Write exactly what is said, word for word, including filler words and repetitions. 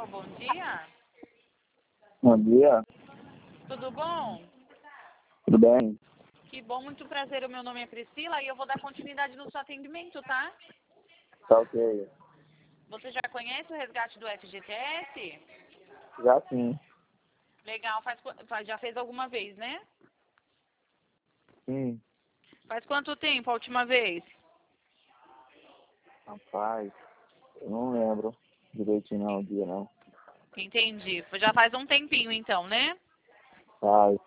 Alô, bom dia. Bom dia, Tudo bom? tudo bem? Que bom, muito prazer. O meu nome é Priscila e eu vou dar continuidade no seu atendimento, tá? Tá ok. Você já conhece o resgate do F G T S? Já sim, Legal, faz, qu- faz- já fez alguma vez, né? sim, Faz quanto tempo a última vez? rapaz, eu não lembro direitinho não, o dia não. Entendi. Já faz um tempinho então, né? Faz,